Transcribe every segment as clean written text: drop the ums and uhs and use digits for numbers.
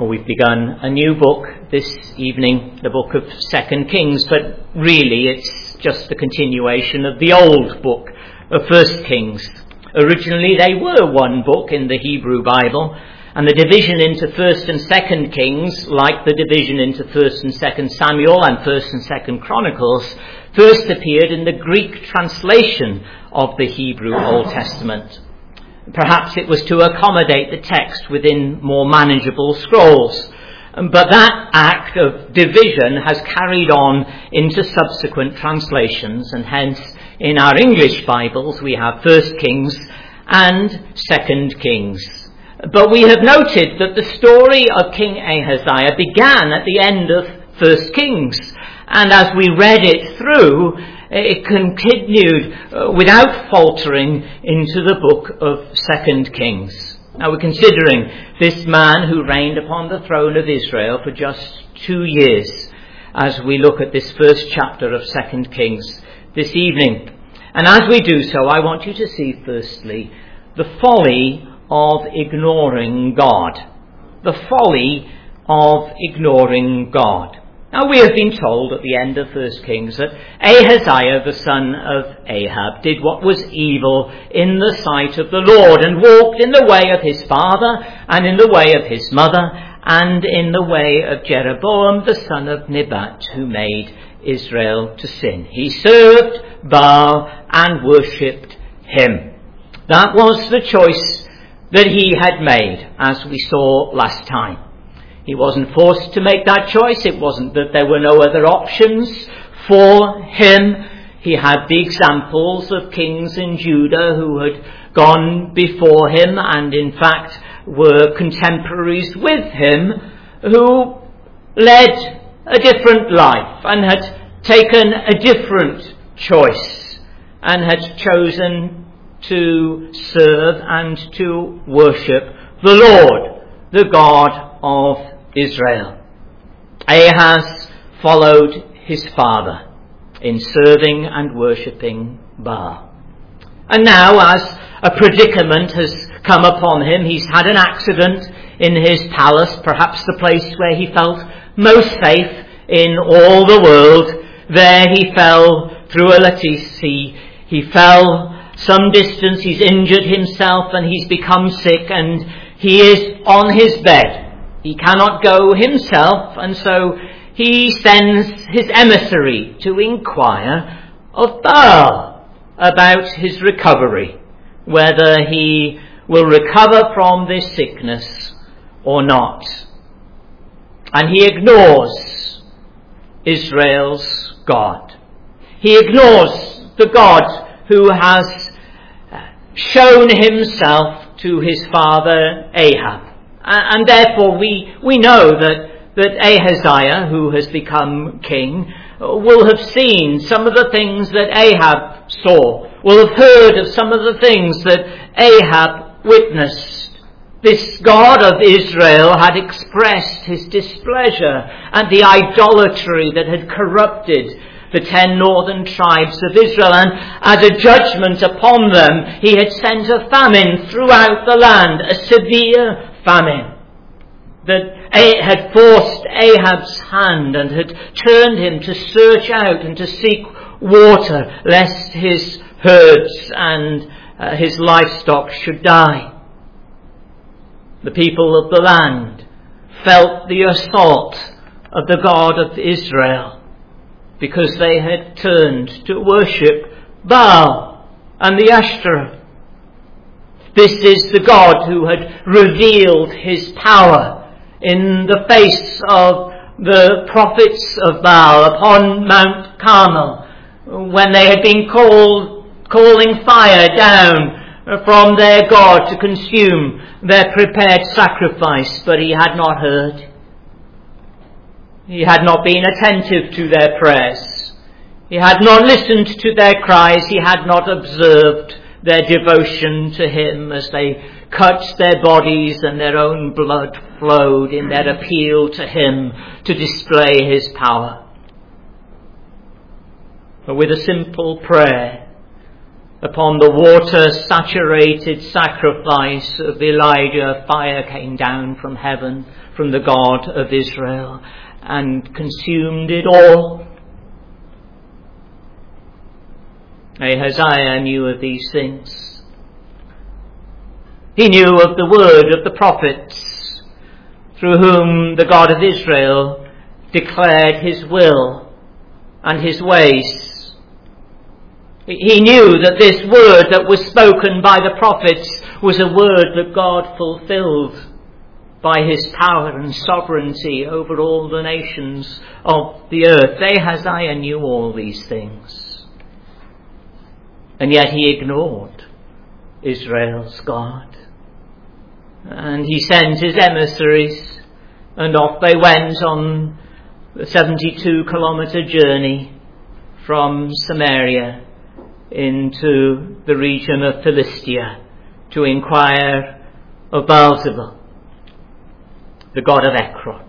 Well, we've begun a new book this evening, the book of 2 Kings, but really it's just the continuation of the old book of 1 Kings. Originally they were one book in the Hebrew Bible, and the division into 1 and 2 Kings, like the division into 1 and 2 Samuel and 1 and 2 Chronicles, first appeared in the Greek translation of the Hebrew Old Testament. Perhaps it was to accommodate the text within more manageable scrolls. But that act of division has carried on into subsequent translations, and hence in our English Bibles we have 1 Kings and 2 Kings. But we have noted that the story of King Ahaziah began at the end of 1 Kings, and as we read it through, it continued without faltering into the book of 2 Kings. Now we're considering this man who reigned upon the throne of Israel for just 2 years as we look at this first chapter of 2 Kings this evening. And as we do so, I want you to see firstly the folly of ignoring God. The folly of ignoring God. Now we have been told at the end of 1 Kings that Ahaziah, the son of Ahab, did what was evil in the sight of the Lord, and walked in the way of his father, and in the way of his mother, and in the way of Jeroboam, the son of Nebat, who made Israel to sin. He served Baal and worshipped him. That was the choice that he had made, as we saw last time. He wasn't forced to make that choice. It wasn't that there were no other options for him. He had the examples of kings in Judah who had gone before him and in fact were contemporaries with him, who led a different life and had taken a different choice and had chosen to serve and to worship the Lord, the God of Israel. Ahaz followed his father in serving and worshipping Baal. And now, as a predicament has come upon him, he's had an accident in his palace, perhaps the place where he felt most safe in all the world. There he fell through a lattice. He fell some distance, he's injured himself and he's become sick, and he is on his bed. He cannot go himself, and so he sends his emissary to inquire of Baal about his recovery, whether he will recover from this sickness or not. And he ignores Israel's God. He ignores the God who has shown himself to his father Ahab. And therefore we know that Ahaziah, who has become king, will have seen some of the things that Ahab saw, will have heard of some of the things that Ahab witnessed. This God of Israel had expressed his displeasure at the idolatry that had corrupted the 10 northern tribes of Israel, and as a judgment upon them, he had sent a famine throughout the land, a severe famine that had forced Ahab's hand and had turned him to search out and to seek water, lest his herds and his livestock should die. The people of the land felt the assault of the God of Israel, because they had turned to worship Baal and the Ashtoreth. This is the God who had revealed his power in the face of the prophets of Baal upon Mount Carmel, when they had been calling fire down from their God to consume their prepared sacrifice, but he had not heard. He had not been attentive to their prayers. He had not listened to their cries. He had not observed their devotion to him as they cut their bodies and their own blood flowed in their appeal to him to display his power. But with a simple prayer, Upon the water-saturated sacrifice of Elijah, fire came down from heaven, from the God of Israel, and consumed it all. Ahaziah knew of these things. He knew of the word of the prophets, through whom the God of Israel declared his will and his ways. He knew that this word that was spoken by the prophets was a word that God fulfilled by his power and sovereignty over all the nations of the earth. Ahaziah knew all these things. And yet he ignored Israel's God. And he sent his emissaries, and off they went on the 72-kilometre journey from Samaria into the region of Philistia to inquire of Baal-zebul, the god of Ekron.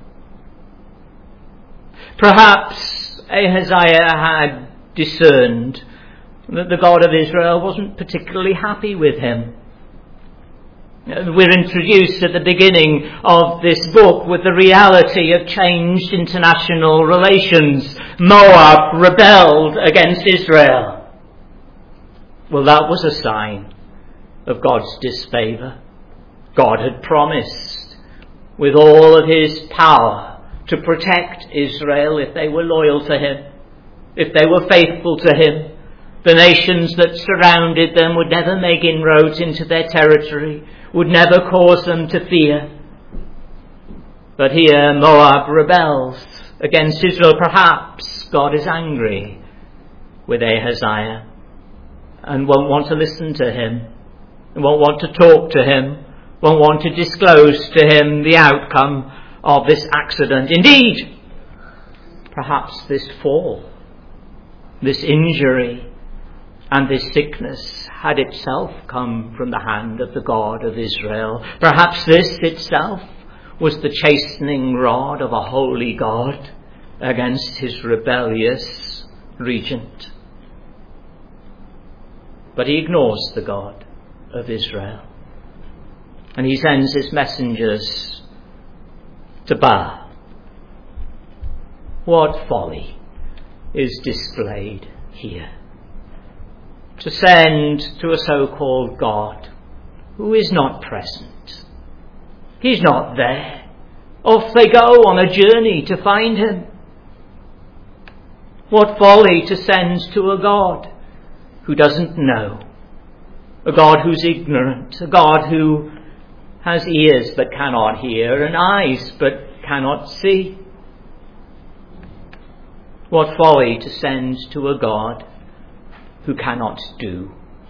Perhaps Ahaziah had discerned that the God of Israel wasn't particularly happy with him. We're introduced at the beginning of this book with the reality of changed international relations. Moab rebelled against Israel. Well, that was a sign of God's disfavour. God had promised with all of his power to protect Israel if they were loyal to him, if they were faithful to him. The nations that surrounded them would never make inroads into their territory, would never cause them to fear. But here Moab rebels against Israel. Perhaps God is angry with Ahaziah and won't want to listen to him, and won't want to talk to him, won't want to disclose to him the outcome of this accident. Indeed, perhaps this fall, this injury, and this sickness had itself come from the hand of the God of Israel. Perhaps this itself was the chastening rod of a holy God against his rebellious regent. But he ignores the God of Israel, and he sends his messengers to Baal. What folly is displayed here! To send to a so-called God who is not present. He's not there. Off they go on a journey to find him. What folly to send to a God who doesn't know, a God who's ignorant, a God who has ears but cannot hear and eyes but cannot see. What folly to send to a God who cannot do,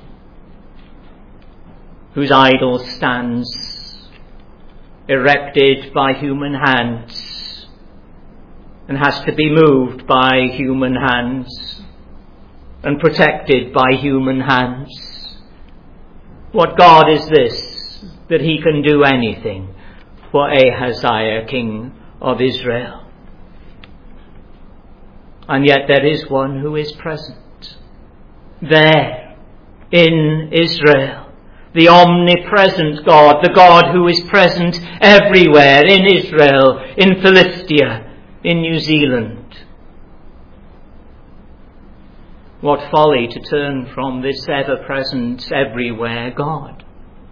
whose idol stands erected by human hands and has to be moved by human hands and protected by human hands. What God is this, that he can do anything for Ahaziah, king of Israel? And yet there is one who is present there in Israel, the omnipresent God, the God who is present everywhere in Israel, in Philistia, in New Zealand. What folly to turn from this ever-present, everywhere God.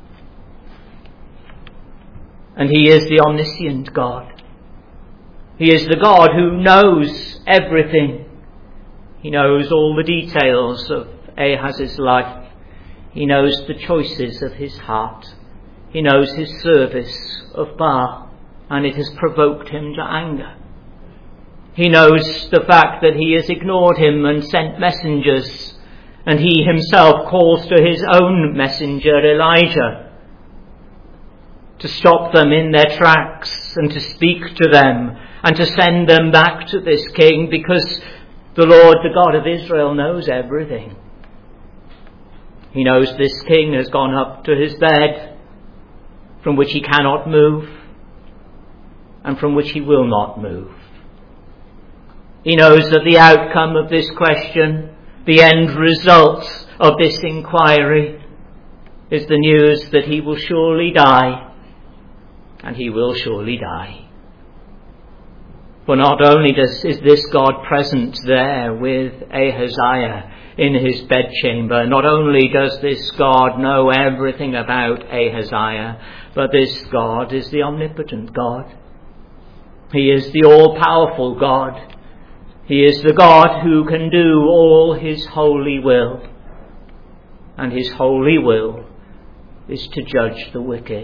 And he is the omniscient God. He is the God who knows everything. He knows all the details of Ahaz's life. He knows the choices of his heart. He knows his service of Baal, and it has provoked him to anger. He knows the fact that he has ignored him and sent messengers, and he himself calls to his own messenger Elijah to stop them in their tracks and to speak to them and to send them back to this king, because the Lord, the God of Israel, knows everything. He knows this king has gone up to his bed from which he cannot move and from which he will not move. He knows that the outcome of this question The end result of this inquiry is the news that he will surely die, and he will surely die. For not only is this God present there with Ahaziah in his bedchamber, not only does this God know everything about Ahaziah, but this God is the omnipotent God. He is the all-powerful God. He is the God who can do all his holy will. And his holy will is to judge the wicked.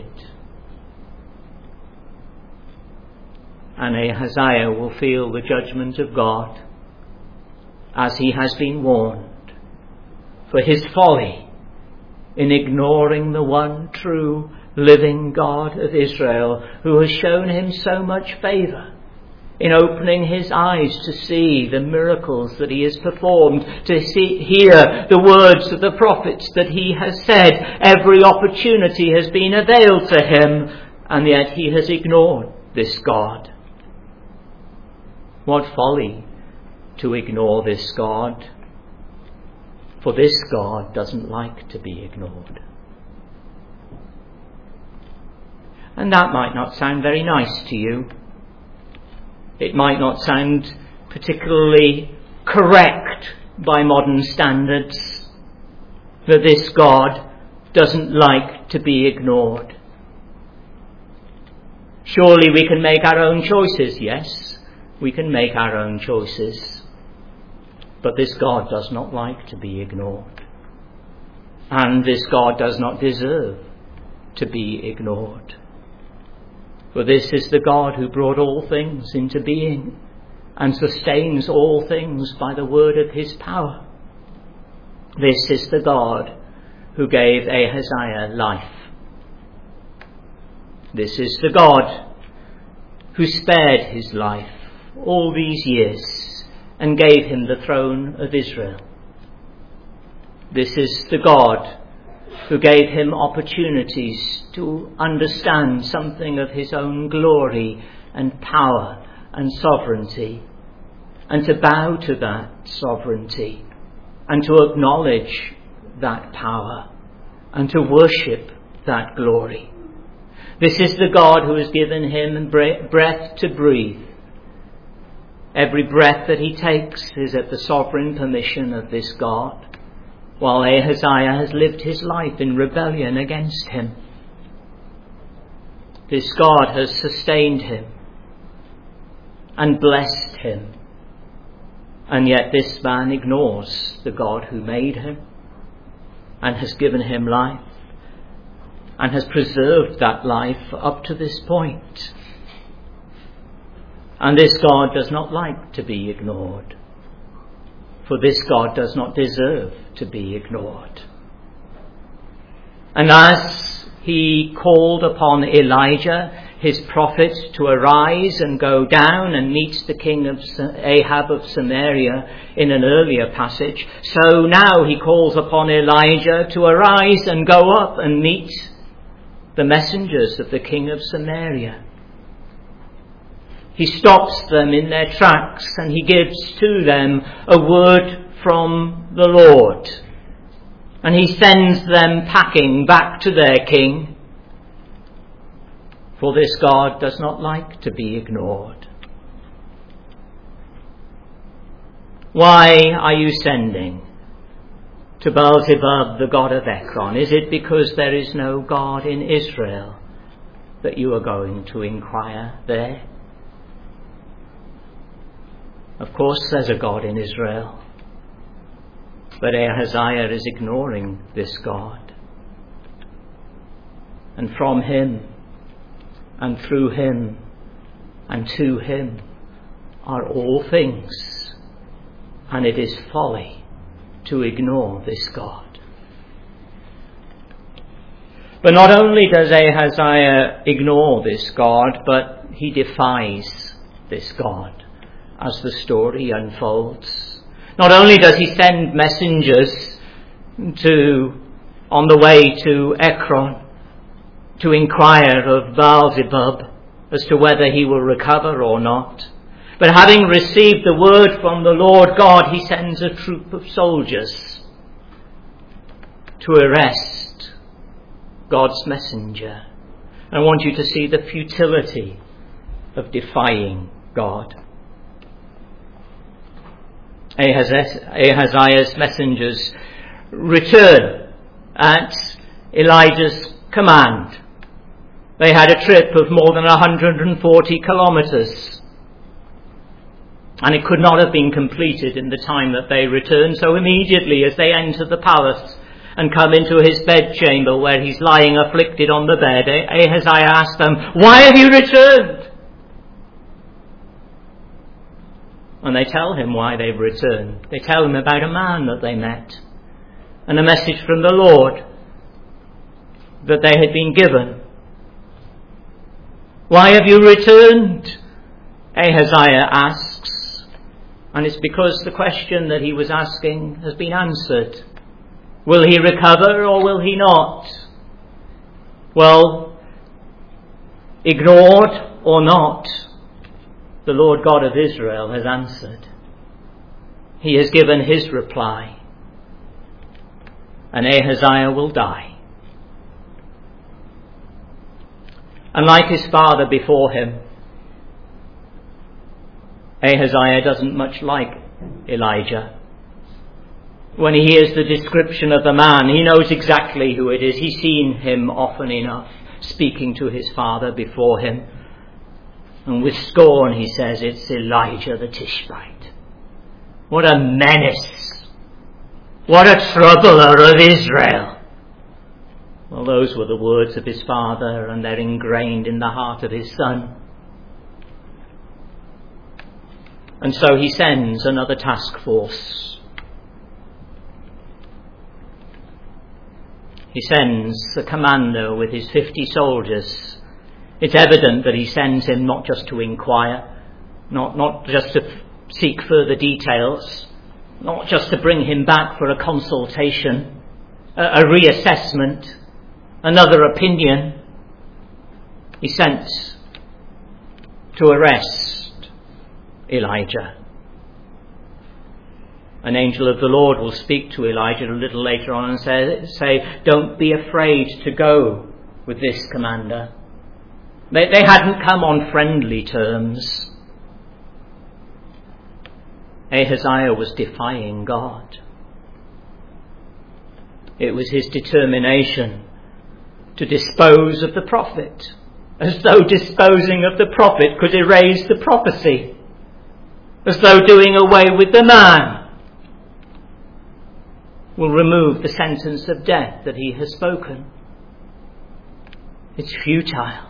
And Ahaziah will feel the judgment of God, as he has been warned, for his folly in ignoring the one true living God of Israel, who has shown him so much favour in opening his eyes to see the miracles that he has performed, to hear the words of the prophets that he has said. Every opportunity has been availed to him, and yet he has ignored this God. What folly to ignore this God, for this God doesn't like to be ignored. And that might not sound very nice to you. It might not sound particularly correct by modern standards, that this God doesn't like to be ignored. Surely we can make our own choices, yes, we can make our own choices. But this God does not like to be ignored. And this God does not deserve to be ignored. For this is the God who brought all things into being and sustains all things by the word of his power. This is the God who gave Ahaziah life. This is the God who spared his life all these years and gave him the throne of Israel. This is the God who gave him opportunities to understand something of his own glory and power and sovereignty, and to bow to that sovereignty, and to acknowledge that power, and to worship that glory. This is the God who has given him breath to breathe. Every breath that he takes is at the sovereign permission of this God, while Ahaziah has lived his life in rebellion against him. This God has sustained him and blessed him, and yet this man ignores the God who made him and has given him life and has preserved that life up to this point. And this God does not like to be ignored, for this God does not deserve to be ignored. And as he called upon Elijah, his prophet, to arise and go down and meet the king of Ahab of Samaria in an earlier passage, so now he calls upon Elijah to arise and go up and meet the messengers of the king of Samaria. He stops them in their tracks and he gives to them a word from the Lord. And he sends them packing back to their king. For this God does not like to be ignored. Why are you sending to Beelzebub, the god of Ekron? Is it because there is no God in Israel that you are going to inquire there? Of course there's a God in Israel, but Ahaziah is ignoring this God. And from him, and through him, and to him are all things, and it is folly to ignore this God. But not only does Ahaziah ignore this God, but he defies this God as the story unfolds. Not only does he send messengers on the way to Ekron to inquire of Beelzebub as to whether he will recover or not, But having received the word from the Lord God, he sends a troop of soldiers to arrest God's messenger. I want you to see the futility of defying God. Ahaziah's messengers return at Elijah's command. They had a trip of more than 140 kilometres, and it could not have been completed in the time that they returned. So immediately as they enter the palace and come into his bedchamber where he's lying afflicted on the bed, Ahaziah asked them, "Why have you returned?" And they tell him why they've returned. They tell him about a man that they met and a message from the Lord that they had been given. "Why have you returned?" Ahaziah asks. And it's because the question that he was asking has been answered. Will he recover or will he not? Well, ignored or not, the Lord God of Israel has answered. He has given his reply. And Ahaziah will die. And like his father before him, Ahaziah doesn't much like Elijah. When he hears the description of the man, he knows exactly who it is. He's seen him often enough speaking to his father before him. And with scorn he says, "It's Elijah the Tishbite." What a menace. What a troubler of Israel. Well, those were the words of his father, and they're ingrained in the heart of his son. And so he sends another task force. He sends a commander with his 50 soldiers. It's evident that he sends him not just to inquire, not just to seek further details, not just to bring him back for a consultation, a reassessment, another opinion. He sent to arrest Elijah. An angel of the Lord will speak to Elijah a little later on and say, "Don't be afraid to go with this commander." They hadn't come on friendly terms. Ahaziah was defying God. It was his determination to dispose of the prophet, as though disposing of the prophet could erase the prophecy, as though doing away with the man will remove the sentence of death that he has spoken. It's futile.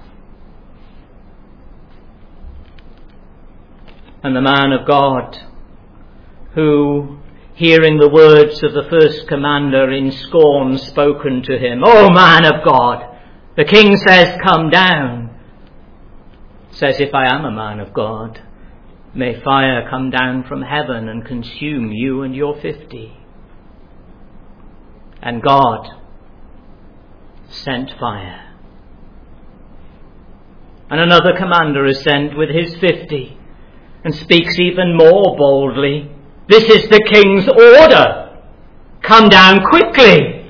And the man of God, who, hearing the words of the first commander in scorn spoken to him, "Oh, man of God, the king says, come down," says, "If I am a man of God, may fire come down from heaven and consume you and your 50. And God sent fire. And another commander is sent with his 50 and speaks even more boldly. "This is the king's order. Come down quickly."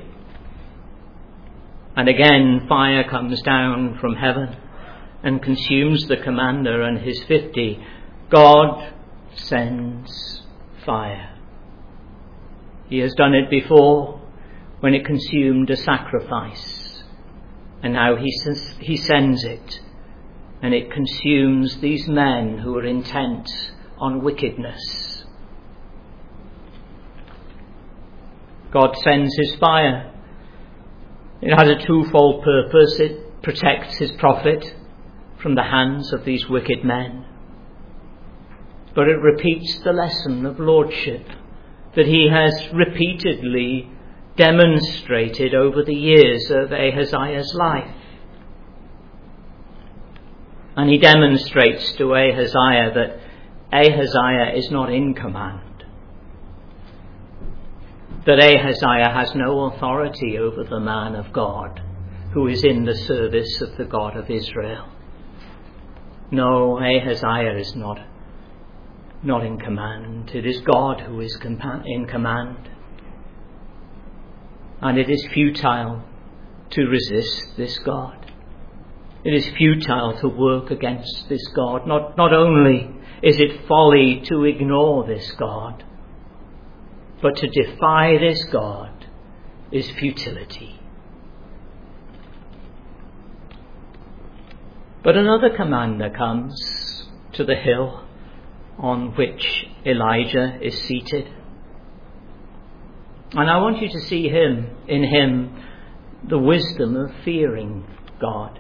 And again fire comes down from heaven and consumes the commander and his 50. God sends fire. He has done it before when it consumed a sacrifice. And now he sends it, and it consumes these men who are intent on wickedness. God sends his fire. It has a twofold purpose. It protects his prophet from the hands of these wicked men. But it repeats the lesson of lordship that he has repeatedly demonstrated over the years of Ahaziah's life. And he demonstrates to Ahaziah that Ahaziah is not in command, that Ahaziah has no authority over the man of God who is in the service of the God of Israel. No, Ahaziah is not not in command. It is God who is in command. And it is futile to resist this God. It is futile to work against this God. Not only is it folly to ignore this God, but to defy this God is futility. But another commander comes to the hill on which Elijah is seated. And I want you to see in him the wisdom of fearing God.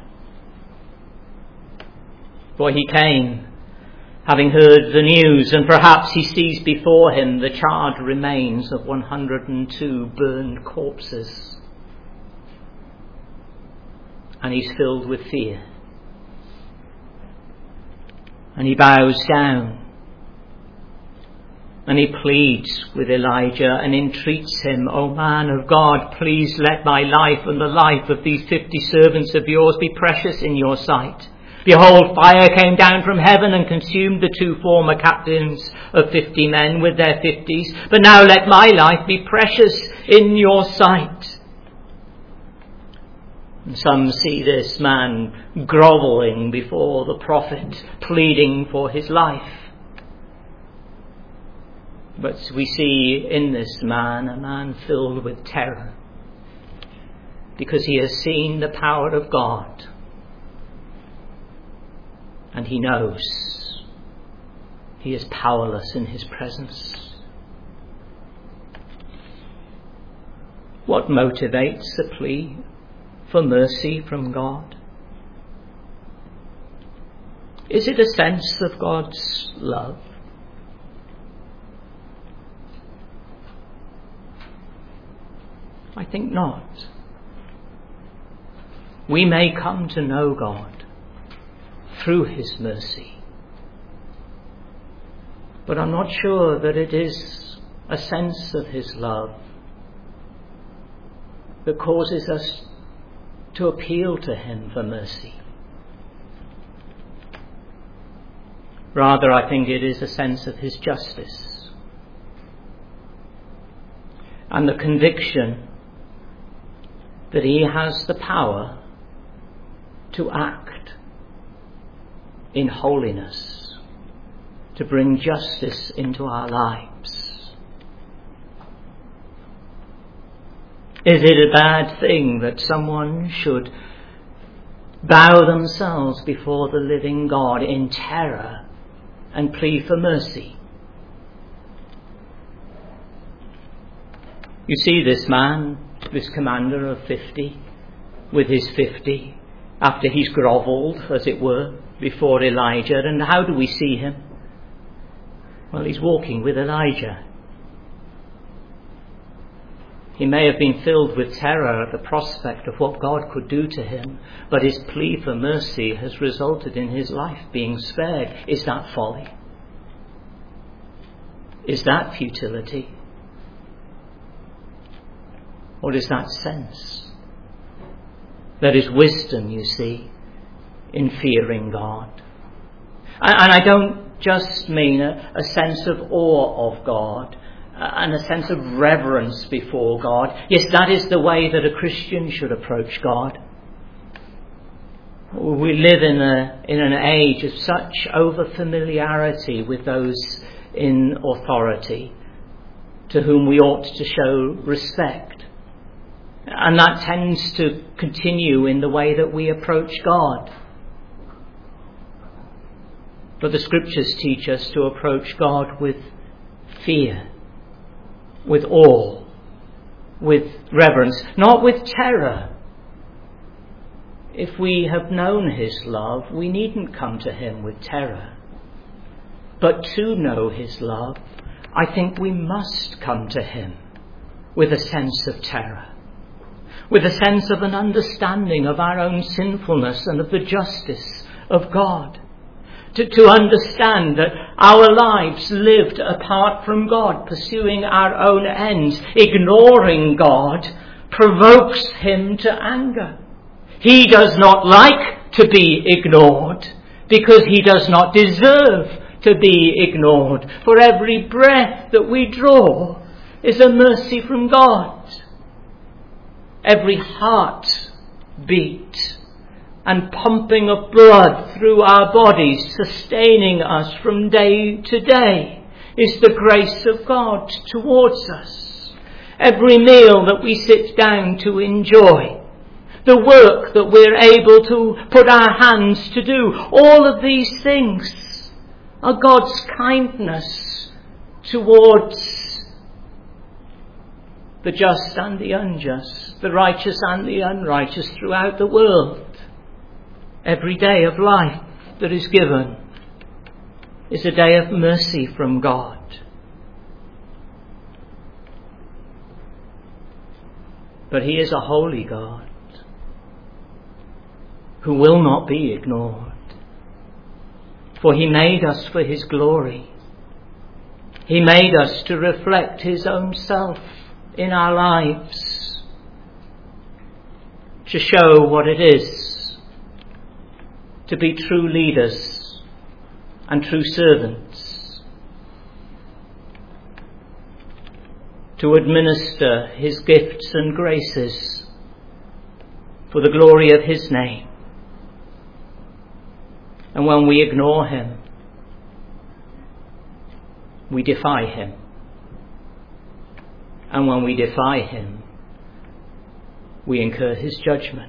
For he came having heard the news, and perhaps he sees before him the charred remains of 102 burned corpses. And he's filled with fear. And he bows down. And he pleads with Elijah and entreats him, "O man of God, please let my life and the life of these 50 servants of yours be precious in your sight. Behold, fire came down from heaven and consumed the 2 former captains of 50 men with their 50s. But now let my life be precious in your sight." And some see this man grovelling before the prophet, pleading for his life. But we see in this man a man filled with terror, because he has seen the power of God. And he knows he is powerless in his presence. What motivates a plea for mercy from God? Is it a sense of God's love? I think not. We may come to know God through his mercy, but I'm not sure that it is a sense of his love that causes us to appeal to him for mercy. Rather, I think it is a sense of his justice and the conviction that he has the power to act in holiness, to bring justice into our lives. Is it a bad thing that someone should bow themselves before the living God in terror and plead for mercy? You see this man, this commander of 50, with his 50, after he's grovelled, as it were, before Elijah. And how do we see him? Well, he's walking with Elijah. He may have been filled with terror at the prospect of what God could do to him, but his plea for mercy has resulted in his life being spared. Is that folly? Is that futility? Or is that sense? There is wisdom, you see, in fearing God. And I don't just mean a sense of awe of God and a sense of reverence before God. Yes, that is the way that a Christian should approach God. We live in an age of such over-familiarity with those in authority to whom we ought to show respect. And that tends to continue in the way that we approach God. But the scriptures teach us to approach God with fear, with awe, with reverence, not with terror. If we have known his love, we needn't come to him with terror. But to know his love, I think we must come to him with a sense of terror, with a sense of an understanding of our own sinfulness and of the justice of God. To understand that our lives lived apart from God, pursuing our own ends, ignoring God, provokes him to anger. He does not like to be ignored because he does not deserve to be ignored. For every breath that we draw is a mercy from God. Every heart beat and pumping of blood through our bodies, sustaining us from day to day, is the grace of God towards us. Every meal that we sit down to enjoy, the work that we're able to put our hands to do, all of these things are God's kindness towards the just and the unjust, the righteous and the unrighteous throughout the world. Every day of life that is given is a day of mercy from God. But He is a holy God who will not be ignored. For He made us for His glory. He made us to reflect His own self in our lives, to show what it is to be true leaders and true servants, to administer His gifts and graces for the glory of His name. And when we ignore Him, we defy Him. And when we defy Him, we incur His judgment.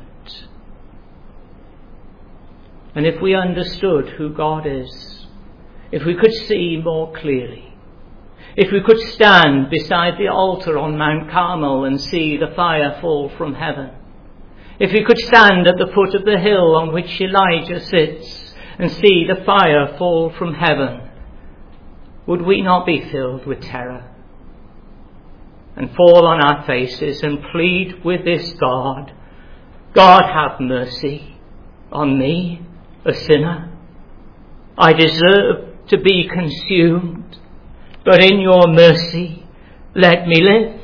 And if we understood who God is, if we could see more clearly, if we could stand beside the altar on Mount Carmel and see the fire fall from heaven, if we could stand at the foot of the hill on which Elijah sits and see the fire fall from heaven, would we not be filled with terror and fall on our faces and plead with this God, God, have mercy on me, a sinner. I deserve to be consumed, but in your mercy, let me live.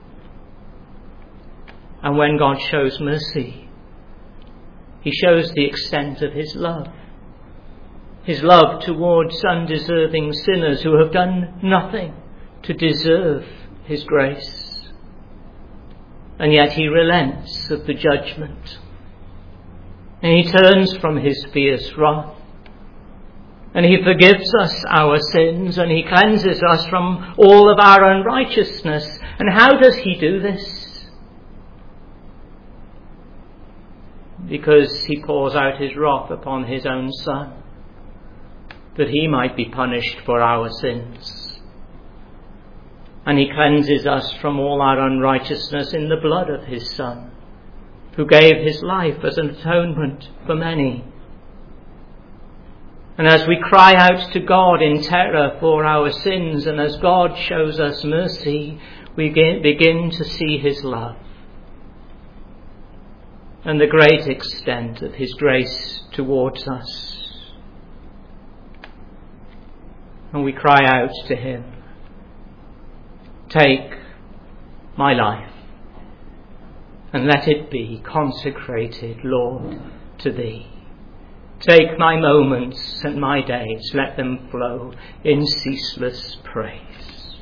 And when God shows mercy, He shows the extent of His love. His love towards undeserving sinners who have done nothing to deserve His grace. And yet He relents of the judgment. And He turns from His fierce wrath. And He forgives us our sins, and He cleanses us from all of our unrighteousness. And how does He do this? Because He pours out His wrath upon His own Son, that He might be punished for our sins. And He cleanses us from all our unrighteousness in the blood of His Son, who gave His life as an atonement for many. And as we cry out to God in terror for our sins, and as God shows us mercy, we begin to see His love and the great extent of His grace towards us. And we cry out to Him, take my life and let it be consecrated, Lord, to Thee. Take my moments and my days, let them flow in ceaseless praise.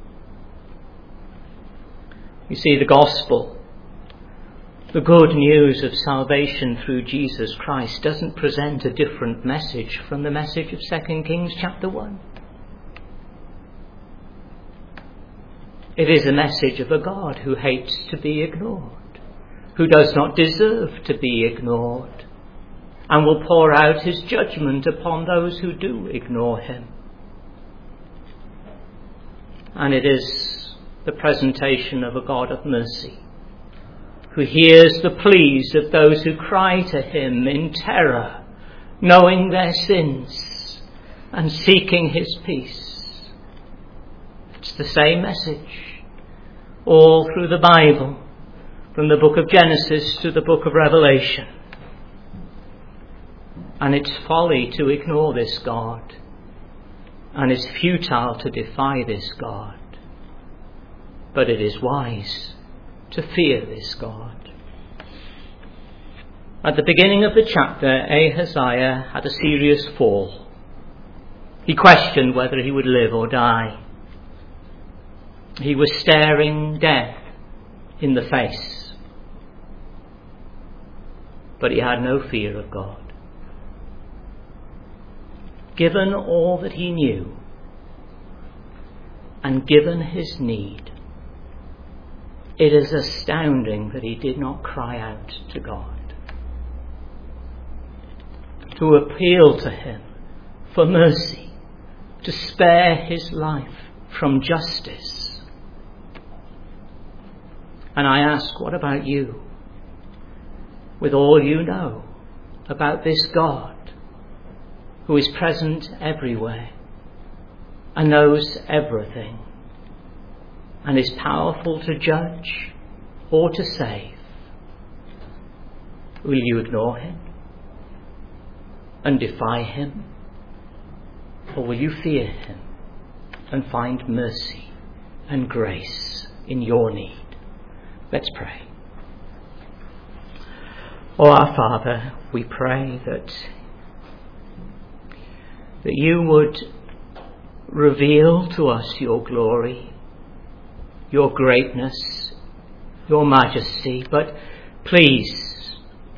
You see, the gospel, the good news of salvation through Jesus Christ, doesn't present a different message from the message of 2 Kings chapter 1. It is a message of a God who hates to be ignored, who does not deserve to be ignored, and will pour out His judgment upon those who do ignore Him. And it is the presentation of a God of mercy, who hears the pleas of those who cry to Him in terror, knowing their sins and seeking His peace. It's the same message all through the Bible, from the book of Genesis to the book of Revelation. And it's folly to ignore this God, and it's futile to defy this God. But it is wise to fear this God. At the beginning of the chapter, Ahaziah had a serious fall. He questioned whether he would live or die. He was staring death in the face. But he had no fear of God. Given all that he knew, and given his need, it is astounding that he did not cry out to God, to appeal to him for mercy, to spare his life from justice. And I ask, what about you? With all you know about this God who is present everywhere and knows everything and is powerful to judge or to save, will you ignore him and defy him? Or will you fear him and find mercy and grace in your need? Let's pray. Oh, our Father, we pray that you would reveal to us your glory, your greatness, your majesty, but please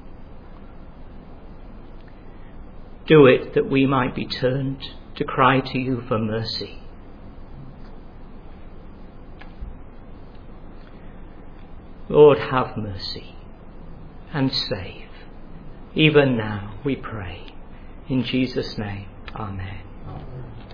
do it that we might be turned to cry to you for mercy. Lord, have mercy and save. Even now we pray. In Jesus' name, amen.